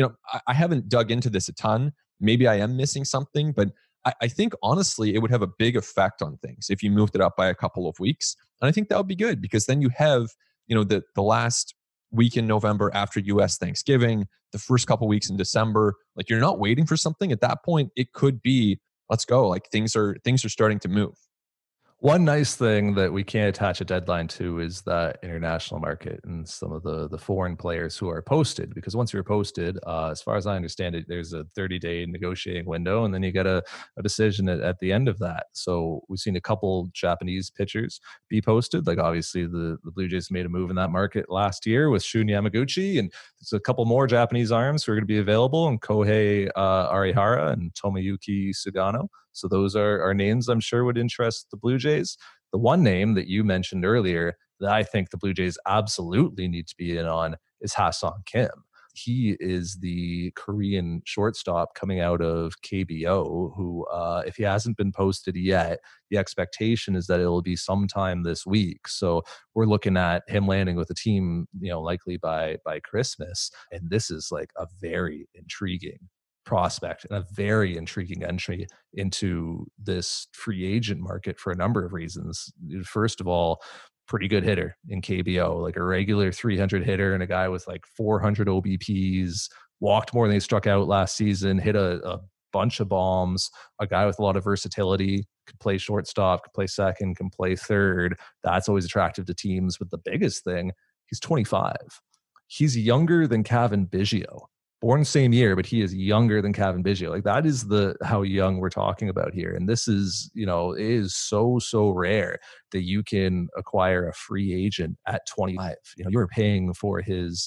I haven't dug into this a ton. Maybe I am missing something, but I think honestly, it would have a big effect on things if you moved it up by a couple of weeks. And I think that would be good, because then you have, the last week in November after US Thanksgiving, the first couple weeks in December, like you're not waiting for something at that point. It could be, let's go. Like things are starting to move. One nice thing that we can't attach a deadline to is that international market and some of the foreign players who are posted. Because once you're posted, as far as I understand it, there's a 30-day negotiating window, and then you get a decision at the end of that. So we've seen a couple Japanese pitchers be posted. Like, obviously the Blue Jays made a move in that market last year with Shun Yamaguchi, and there's a couple more Japanese arms who are going to be available, and Kohei Arihara and Tomoyuki Sugano. So those are names I'm sure would interest the Blue Jays. The one name that you mentioned earlier that I think the Blue Jays absolutely need to be in on is Ha-Seong Kim. He is the Korean shortstop coming out of KBO who, if he hasn't been posted yet, the expectation is that it'll be sometime this week. So we're looking at him landing with a team, likely by Christmas. And this is like a very intriguing prospect and a very intriguing entry into this free agent market for a number of reasons. First of all, pretty good hitter in KBO, like a regular 300 hitter and a guy with like 400 OBPs, walked more than he struck out last season, hit a bunch of bombs, a guy with a lot of versatility, could play shortstop, could play second, can play third. That's always attractive to teams. But the biggest thing, he's 25. He's younger than Cavan Biggio, born same year, but he is younger than Cavan Biggio. Like that is the how young we're talking about here. And this is, it is so rare that you can acquire a free agent at 25. You were paying for his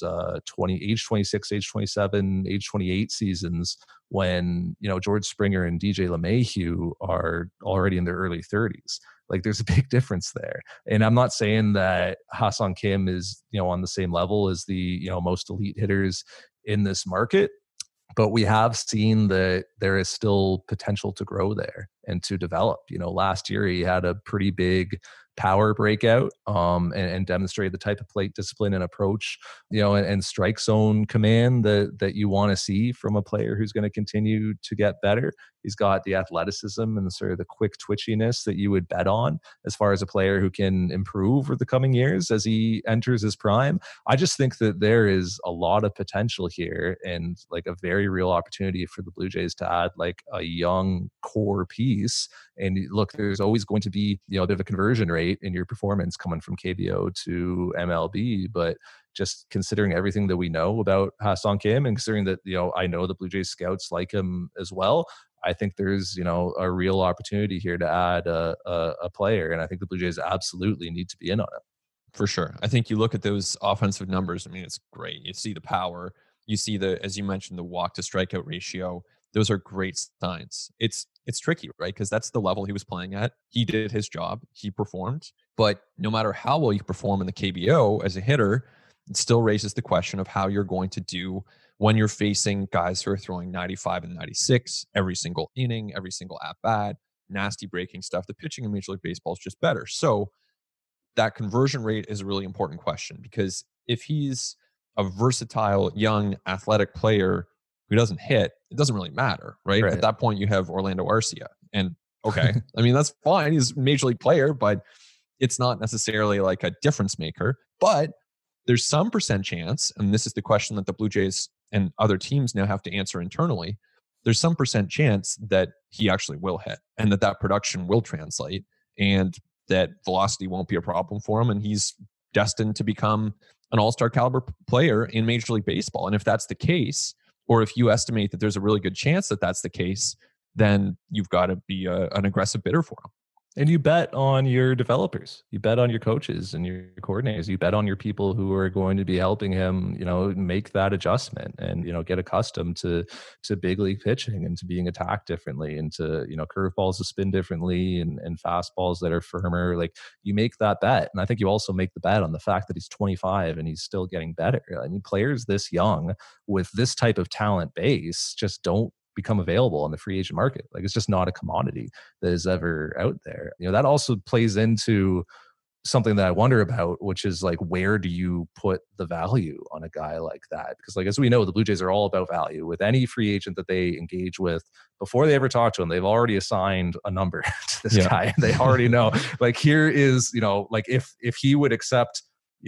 age 26, age 27, age 28 seasons when, George Springer and DJ LeMahieu are already in their early 30s. Like there's a big difference there. And I'm not saying that Ha-Seong Kim is, on the same level as the, most elite hitters in this market, but we have seen that there is still potential to grow there and to develop. Last year he had a pretty big power breakout and demonstrated the type of plate discipline and approach, and strike zone command that you want to see from a player who's going to continue to get better. He's got the athleticism and sort of the quick twitchiness that you would bet on as far as a player who can improve over the coming years as he enters his prime. I just think that there is a lot of potential here and like a very real opportunity for the Blue Jays to add like a young core piece. And look, there's always going to be, a bit of a conversion rate in your performance coming from KBO to MLB, but just considering everything that we know about Ha-Seong Kim and considering that, I know the Blue Jays scouts like him as well, I think there's, a real opportunity here to add a player. And I think the Blue Jays absolutely need to be in on it. For sure. I think you look at those offensive numbers. I mean, it's great. You see the power. You see as you mentioned, the walk to strikeout ratio. Those are great signs. It's tricky, right? Because that's the level he was playing at. He did his job. He performed. But no matter how well you perform in the KBO as a hitter, it still raises the question of how you're going to do when you're facing guys who are throwing 95 and 96 every single inning, every single at bat, nasty breaking stuff. The pitching in Major League Baseball is just better. So that conversion rate is a really important question, because if he's a versatile, young, athletic player who doesn't hit, it doesn't really matter, right? At that point, you have Orlando Arcia. And okay, I mean, that's fine. He's a major league player, but it's not necessarily like a difference maker. But there's some percent chance, and this is the question that the Blue Jays and other teams now have to answer internally, there's some percent chance that he actually will hit and that production will translate and that velocity won't be a problem for him. And he's destined to become an all-star caliber player in Major League Baseball. And if that's the case, or if you estimate that there's a really good chance that that's the case, then you've got to be an aggressive bidder for him. And you bet on your developers, you bet on your coaches and your coordinators, you bet on your people who are going to be helping him, make that adjustment and, get accustomed to big league pitching and to being attacked differently and to, curveballs to spin differently and fastballs that are firmer. Like you make that bet. And I think you also make the bet on the fact that he's 25 and he's still getting better. I mean, players this young with this type of talent base just don't become available on the free agent market. Like it's just not a commodity that is ever out there. That also plays into something that I wonder about, which is like, where do you put the value on a guy like that? Because like, as we know, the Blue Jays are all about value. With any free agent that they engage with, before they ever talk to him, they've already assigned a number to this guy. They already know, like, here is, like if he would accept,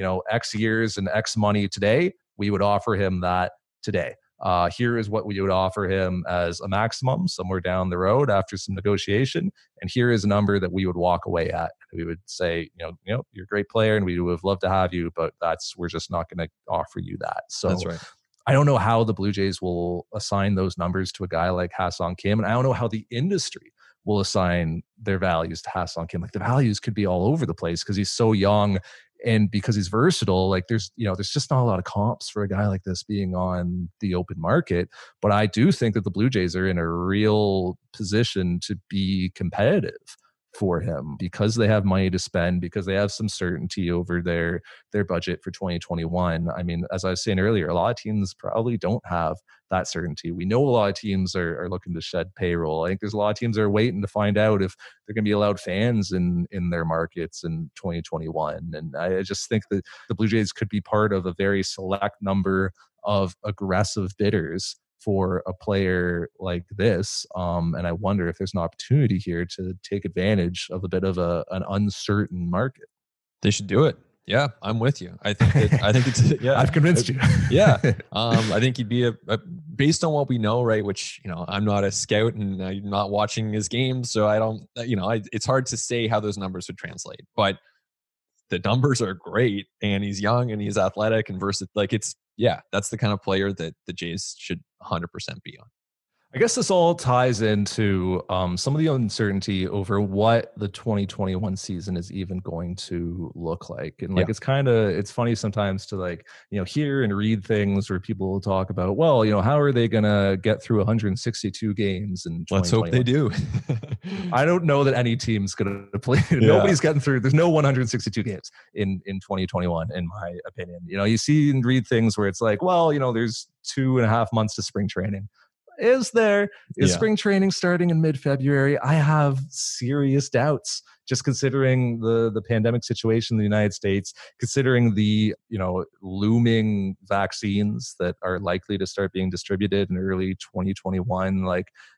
X years and X money today, we would offer him that today. Here is what we would offer him as a maximum somewhere down the road after some negotiation. And here is a number that we would walk away at. We would say, you're a great player and we would have loved to have you, but we're just not going to offer you that. So that's right. I don't know how the Blue Jays will assign those numbers to a guy like Ha-Seong Kim. And I don't know how the industry will assign their values to Ha-Seong Kim. Like the values could be all over the place because he's so young. And because he's versatile, like there's just not a lot of comps for a guy like this being on the open market. But I do think that the Blue Jays are in a real position to be competitive for him because they have money to spend, because they have some certainty over their budget for 2021. I mean, as I was saying earlier, a lot of teams probably don't have that certainty. We know a lot of teams are looking to shed payroll. I think there's a lot of teams that are waiting to find out if they're going to be allowed fans in their markets in 2021. And I just think that the Blue Jays could be part of a very select number of aggressive bidders for a player like this. And I wonder if there's an opportunity here to take advantage of a bit of an uncertain market. They should do it. Yeah, I'm with you. I think it's yeah. I've convinced you. Yeah. I think he'd be a based on what we know, right? Which, I'm not a scout and I'm not watching his games, so I don't, it's hard to say how those numbers would translate. But the numbers are great, and he's young and he's athletic and versatile. Like that's the kind of player that the Jays should 100% be on. I guess this all ties into some of the uncertainty over what the 2021 season is even going to look like. And it's funny sometimes to hear and read things where people will talk about, well, how are they going to get through 162 games in 2021? Let's hope they do. I don't know that any team's going to play. Yeah. Nobody's getting through. There's no 162 games in 2021, in my opinion. You see and read things where it's like, well, there's 2.5 months to spring training. Is spring training starting in mid-February? I have serious doubts, just considering the pandemic situation in the United States, considering the looming vaccines that are likely to start being distributed in early 2021.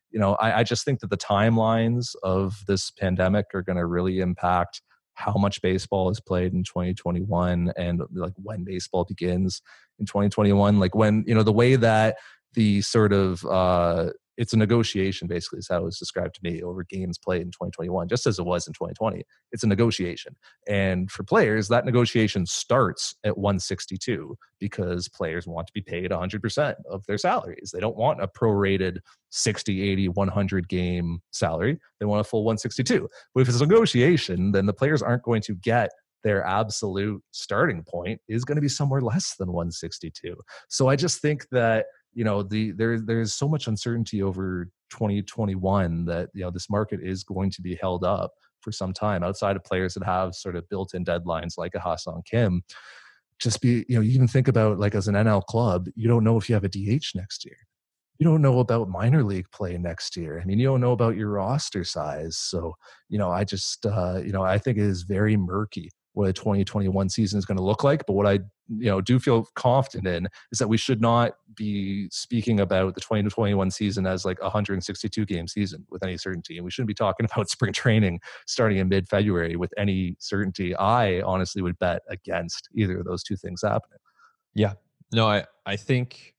I just think that the timelines of this pandemic are going to really impact how much baseball is played in 2021 and when baseball begins in 2021. When the way that the sort of it's a negotiation, basically, is how it was described to me, over games played in 2021, just as it was in 2020. It's a negotiation. And for players, that negotiation starts at 162 because players want to be paid 100% of their salaries. They don't want a prorated 60, 80, 100 game salary. They want a full 162. But if it's a negotiation, then the players aren't going to get their absolute starting point is going to be somewhere less than 162. So I just think that there's so much uncertainty over 2021 that this market is going to be held up for some time, outside of players that have sort of built-in deadlines like a Ha-Seong Kim. You even think about, as an NL club, you don't know if you have a DH next year. You don't know about minor league play next year. I mean, you don't know about your roster size. So, I just, I think it is very murky what a 2021 season is going to look like. But what I do feel confident in is that we should not be speaking about the 2021 season as a 162 game season with any certainty. And we shouldn't be talking about spring training starting in mid-February with any certainty. I honestly would bet against either of those two things happening. Yeah. No, I think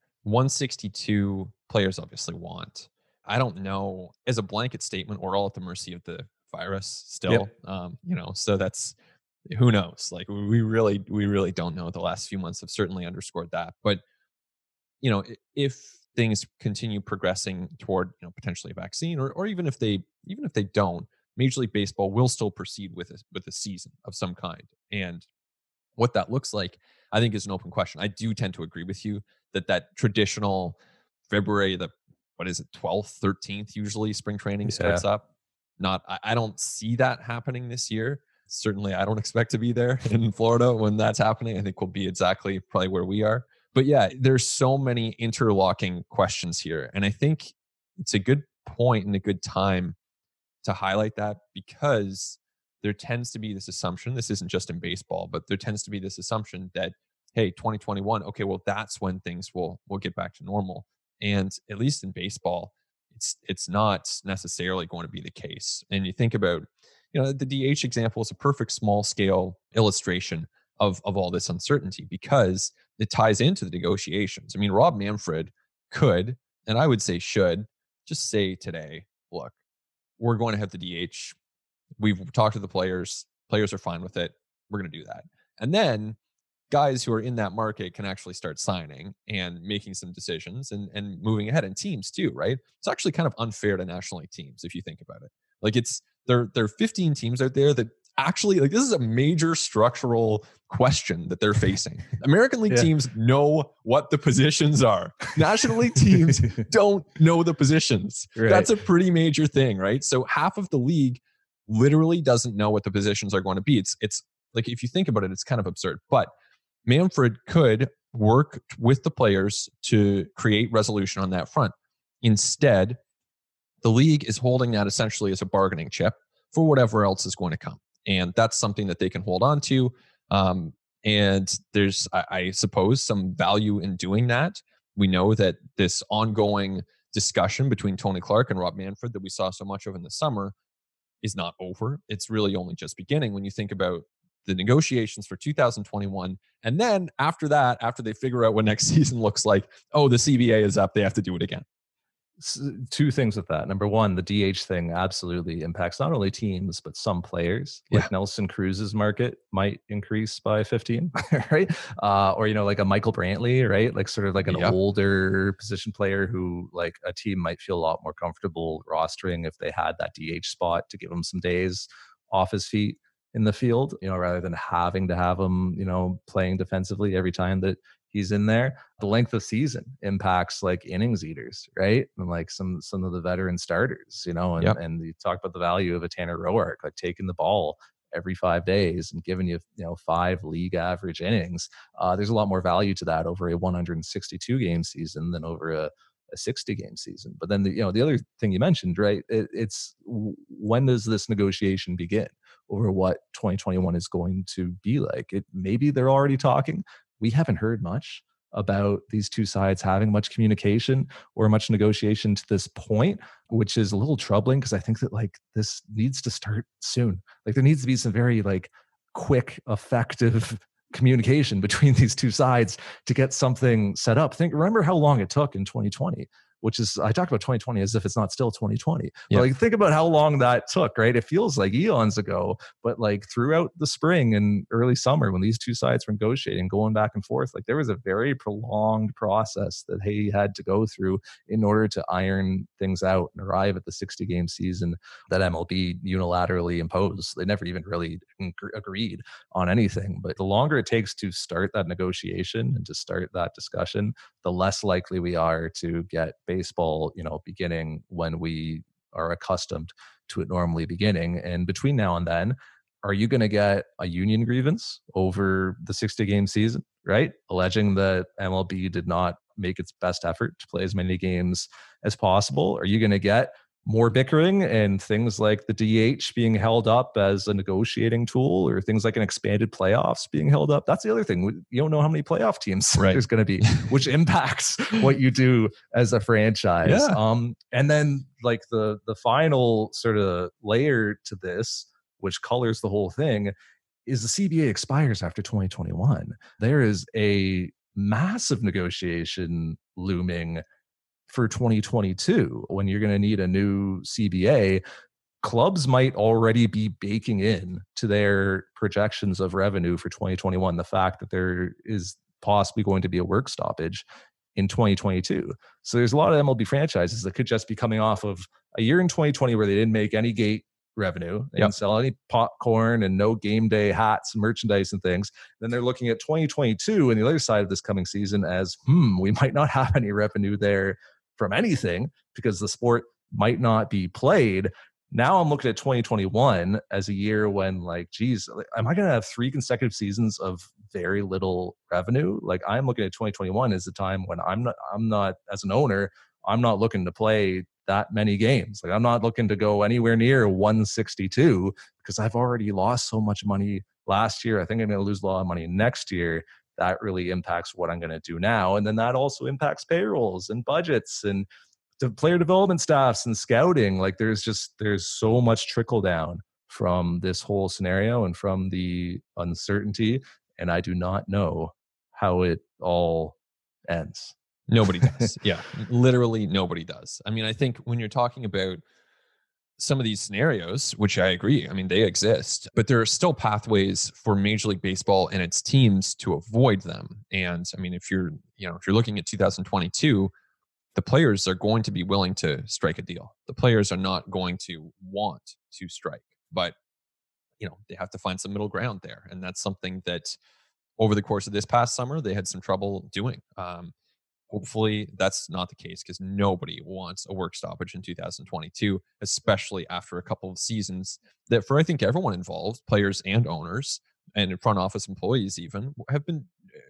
162 players obviously want. I don't know, as a blanket statement, we're all at the mercy of the virus still. Yep. So that's, who knows? We really don't know. The last few months have certainly underscored that. But if things continue progressing toward potentially a vaccine, or even if they don't, Major League Baseball will still proceed with a season of some kind. And what that looks like, I think, is an open question. I do tend to agree with you that traditional February, 12th, 13th, usually spring training starts up. I don't see that happening this year. Certainly, I don't expect to be there in Florida when that's happening. I think we'll be exactly probably where we are. But yeah, there's so many interlocking questions here. And I think it's a good point and a good time to highlight that, because there tends to be this assumption, this isn't just in baseball, but there tends to be this assumption that, hey, 2021, okay, well, that's when things will get back to normal. And at least in baseball, it's not necessarily going to be the case. And you think about, the DH example is a perfect small scale illustration of all this uncertainty, because it ties into the negotiations. I mean, Rob Manfred could, and I would say should, just say today, look, we're going to have the DH. We've talked to the players. Players are fine with it. We're going to do that. And then guys who are in that market can actually start signing and making some decisions and moving ahead. And teams too, right? It's actually kind of unfair to National League teams if you think about it. There are 15 teams out there that actually, this is a major structural question that they're facing. American League teams know what the positions are. National League teams don't know the positions. Right. That's a pretty major thing, right? So half of the league literally doesn't know what the positions are going to be. It's if you think about it, it's kind of absurd. But Manfred could work with the players to create resolution on that front. Instead, the league is holding that essentially as a bargaining chip for whatever else is going to come. And that's something that they can hold on to. And there's, I suppose, some value in doing that. We know that this ongoing discussion between Tony Clark and Rob Manfred that we saw so much of in the summer is not over. It's really only just beginning when you think about the negotiations for 2021. And then after that, after they figure out what next season looks like, oh, the CBA is up. They have to do it again. Two things with that. Number one, the DH thing absolutely impacts not only teams, but some players. Like Nelson Cruz's market might increase by 15, right? Or, like a Michael Brantley, right? Like sort of like an older position player who like a team might feel a lot more comfortable rostering if they had that DH spot to give him some days off his feet in the field, rather than having to have him, playing defensively every time that he's in there. The length of season impacts like innings eaters, right? And like some of the veteran starters, and you talk about the value of a Tanner Roark, like taking the ball every 5 days and giving you, 5 league average innings. There's a lot more value to that over a 162 game season than over a 60 game season. But then the other thing you mentioned, right? It's when does this negotiation begin over what 2021 is going to be like? Maybe they're already talking. We haven't heard much about these two sides having much communication or much negotiation to this point, which is a little troubling because I think that like this needs to start soon. Like there needs to be some very like quick, effective communication between these two sides to get something set up. Remember how long it took in 2020, which is, I talked about 2020 as if it's not still 2020. But like, think about how long that took, right? It feels like eons ago, but like throughout the spring and early summer when these two sides were negotiating, going back and forth, like there was a very prolonged process that he had to go through in order to iron things out and arrive at the 60 game season that MLB unilaterally imposed. They never even really agreed on anything. But the longer it takes to start that negotiation and to start that discussion, the less likely we are to get baseball, beginning when we are accustomed to it normally beginning. And between now and then, are you going to get a union grievance over the 60 game season, right? Alleging that MLB did not make its best effort to play as many games as possible? Are you going to get more bickering and things like the DH being held up as a negotiating tool, or things like an expanded playoffs being held up? That's the other thing. You don't know how many playoff teams there's going to be, which impacts what you do as a franchise. And then like the final sort of layer to this, which colors the whole thing, is the CBA expires after 2021. There is a massive negotiation looming for 2022 when you're going to need a new CBA. Clubs might already be baking in to their projections of revenue for 2021 the fact that there is possibly going to be a work stoppage in 2022. So there's a lot of MLB franchises that could just be coming off of a year in 2020 where they didn't make any gate revenue. They didn't sell any popcorn and no game day hats and merchandise and things. Then they're looking at 2022 and the other side of this coming season as, we might not have any revenue there from anything because the sport might not be played. Now I'm looking at 2021 as a year when like, geez, am I going to have 3 consecutive seasons of very little revenue? Like I'm looking at 2021 as a time when I'm not as an owner, I'm not looking to play that many games. Like I'm not looking to go anywhere near 162 because I've already lost so much money last year. I think I'm going to lose a lot of money next year. That really impacts what I'm going to do now. And then that also impacts payrolls and budgets and the player development staffs and scouting. Like there's so much trickle down from this whole scenario and from the uncertainty. And I do not know how it all ends. Nobody does. Yeah, literally nobody does. I mean, I think when you're talking about some of these scenarios, which I agree, I mean, they exist, but there are still pathways for Major League Baseball and its teams to avoid them. And I mean, if you're looking at 2022, the players are going to be willing to strike a deal. The players are not going to want to strike, but they have to find some middle ground there. And that's something that over the course of this past summer, they had some trouble doing. Hopefully that's not the case because nobody wants a work stoppage in 2022, especially after a couple of seasons that for I think everyone involved, players and owners and front office employees even, have been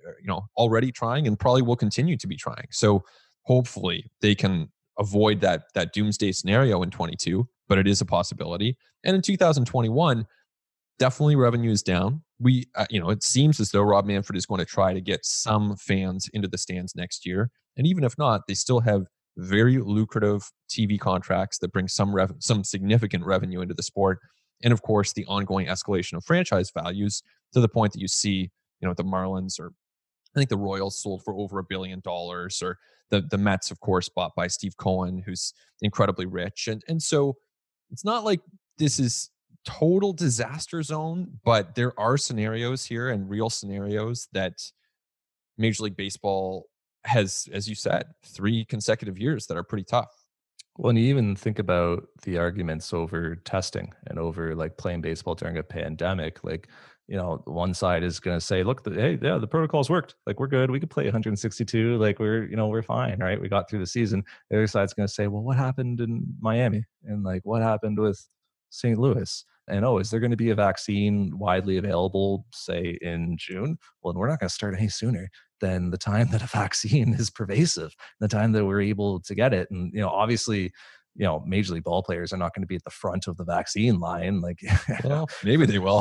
already trying and probably will continue to be trying. So hopefully they can avoid that doomsday scenario in 22, but it is a possibility. And in 2021, definitely revenue is down. It seems as though Rob Manfred is going to try to get some fans into the stands next year. And even if not, they still have very lucrative TV contracts that bring some significant revenue into the sport. And of course, the ongoing escalation of franchise values to the point that you see, the Marlins, or I think the Royals sold for over $1 billion, or the Mets, of course, bought by Steve Cohen, who's incredibly rich. And so it's not like this is total disaster zone, but there are scenarios here, and real scenarios, that Major League Baseball has, as you said, 3 consecutive years that are pretty tough. When you even think about the arguments over testing and over like playing baseball during a pandemic, like, one side is going to say, look, hey, yeah, the protocols worked. Like, we're good. We could play 162. Like, we're fine, right? We got through the season. The other side's going to say, well, what happened in Miami? And like, what happened with St. Louis? And, oh, is there going to be a vaccine widely available, say, in June? Well, we're not going to start any sooner than the time that a vaccine is pervasive, the time that we're able to get it. And, obviously, Major League ball players are not going to be at the front of the vaccine line. Like, well, maybe they will.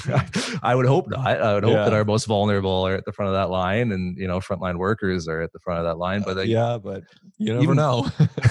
I would hope not. I would hope that our most vulnerable are at the front of that line, and, frontline workers are at the front of that line. But but you never know.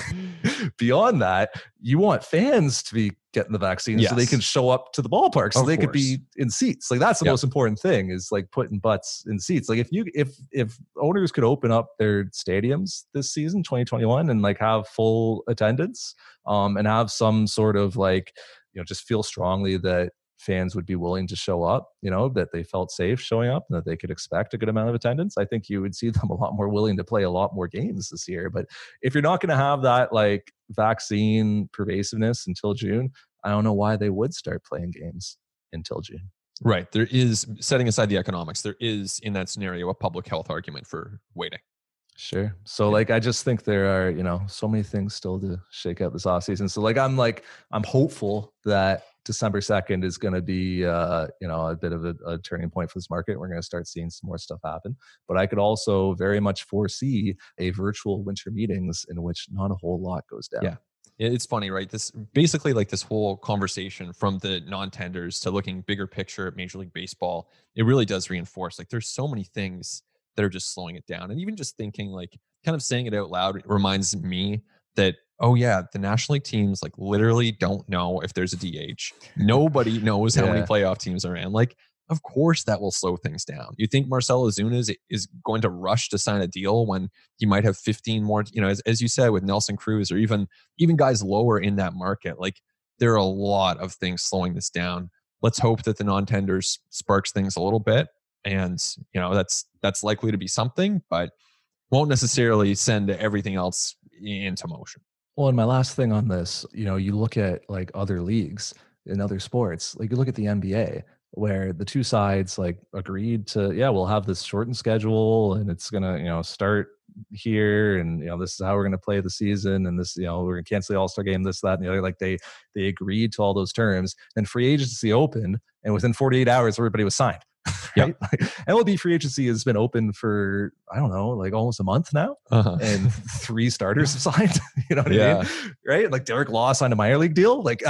Beyond that, you want fans to be getting the vaccine so they can show up to the ballpark, so they could be in seats. Like, that's the most important thing, is like putting butts in seats. Like, if owners could open up their stadiums this season, 2021, and like have full attendance, and have some sort of like, just feel strongly that fans would be willing to show up, that they felt safe showing up and that they could expect a good amount of attendance, I think you would see them a lot more willing to play a lot more games this year. But if you're not going to have that like vaccine pervasiveness until June, I don't know why they would start playing games until June. Right. There is, setting aside the economics, there is in that scenario a public health argument for waiting. Sure. So like, I just think there are, so many things still to shake out this offseason. So I'm hopeful that December 2nd is going to be, a bit of a turning point for this market. We're going to start seeing some more stuff happen. But I could also very much foresee a virtual winter meetings in which not a whole lot goes down. Yeah. It's funny, right? This basically, like, this whole conversation from the non-tenders to looking bigger picture at Major League Baseball, it really does reinforce, like, there's so many things that are just slowing it down. And even just thinking, like, kind of saying it out loud, it reminds me that, oh yeah, the National League teams like literally don't know if there's a DH. Nobody knows how many playoff teams are in. Like, of course that will slow things down. You think Marcell Ozuna is going to rush to sign a deal when he might have 15 more, as you said, with Nelson Cruz, or even guys lower in that market. Like, there are a lot of things slowing this down. Let's hope that the non-tenders sparks things a little bit. And, that's likely to be something, but won't necessarily send everything else into motion. Well, and my last thing on this, you look at like other leagues in other sports, like you look at the NBA, where the two sides like agreed to, we'll have this shortened schedule and it's going to, start here, and, this is how we're going to play the season, and this, we're going to cancel the All-Star game, this, that, and the other. Like they agreed to all those terms, and free agency opened, and within 48 hours, everybody was signed. Right? Like, MLB free agency has been open for, I don't know, like almost a month now, and 3 starters have signed. You know what I mean? Right? Like Derek Law signed a minor league deal. Like,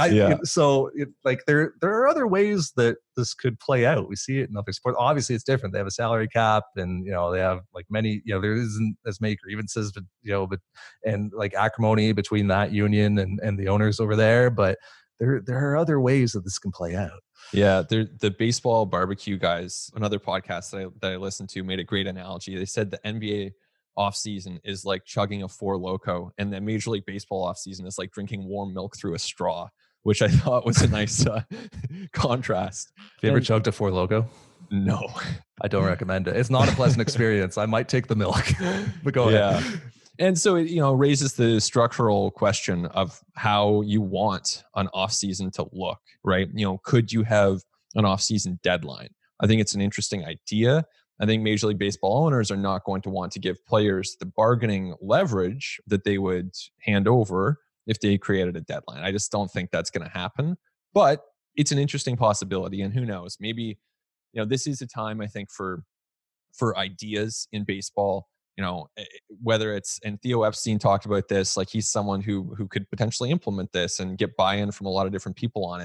there are other ways that this could play out. We see it in other sports. Obviously, it's different. They have a salary cap, and they have like many. There isn't as many grievances, but and like acrimony between that union and the owners over there. But there are other ways that this can play out. Yeah, the baseball barbecue guys, another podcast that I listened to, made a great analogy. They said the NBA offseason is like chugging a Four Loko, and the Major League Baseball offseason is like drinking warm milk through a straw, which I thought was a nice contrast. Have you ever chugged a Four Loko? No. I don't recommend it. It's not a pleasant experience. I might take the milk, but go ahead. And so it, raises the structural question of how you want an offseason to look, right? Could you have an offseason deadline? I think it's an interesting idea. I think Major League Baseball owners are not going to want to give players the bargaining leverage that they would hand over if they created a deadline. I just don't think that's going to happen, but it's an interesting possibility. And who knows, maybe, this is a time, I think, for ideas in baseball. Whether it's, and Theo Epstein talked about this, like he's someone who could potentially implement this and get buy-in from a lot of different people on it.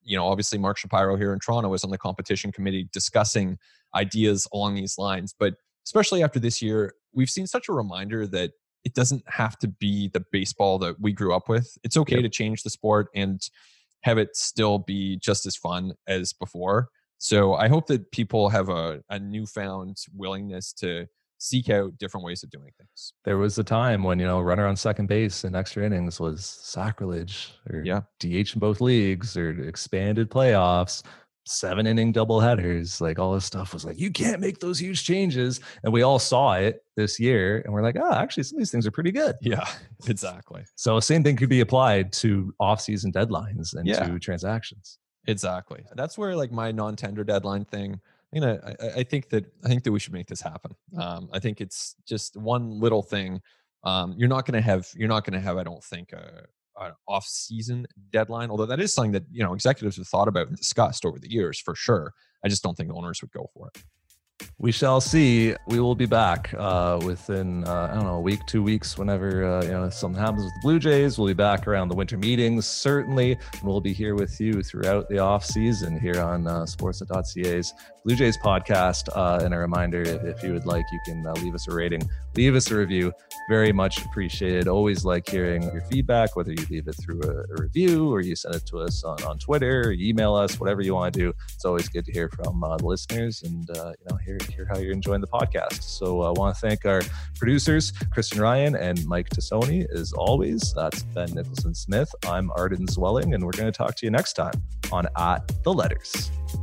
obviously Mark Shapiro here in Toronto is on the competition committee discussing ideas along these lines. But especially after this year, we've seen such a reminder that it doesn't have to be the baseball that we grew up with. It's okay to change the sport and have it still be just as fun as before. So I hope that people have a newfound willingness to seek out different ways of doing things. There was a time when, runner on second base in extra innings was sacrilege, or DH in both leagues, or expanded playoffs, 7-inning doubleheaders, like all this stuff was like, you can't make those huge changes. And we all saw it this year and we're like, actually some of these things are pretty good. Yeah, exactly. So same thing could be applied to off-season deadlines and to transactions. Exactly. That's where like my non-tender deadline thing, I think that we should make this happen. I think it's just one little thing. You're not going to have, I don't think, an off-season deadline, although that is something that executives have thought about and discussed over the years for sure. I just don't think owners would go for it. We shall see. We will be back within, a week, 2 weeks, whenever something happens with the Blue Jays. We'll be back around the winter meetings, certainly. And we'll be here with you throughout the off season here on Sportsnet.ca's Blue Jays podcast. And a reminder, if you would like, you can leave us a rating, leave us a review. Very much appreciated. Always like hearing your feedback, whether you leave it through a review or you send it to us on Twitter, or you email us, whatever you want to do. It's always good to hear from the listeners and hear how you're enjoying the podcast. So I want to thank our producers, Kristen Ryan and Mike Tassoni. As always, that's Ben Nicholson Smith. I'm Arden Zwelling, and we're going to talk to you next time on At the Letters.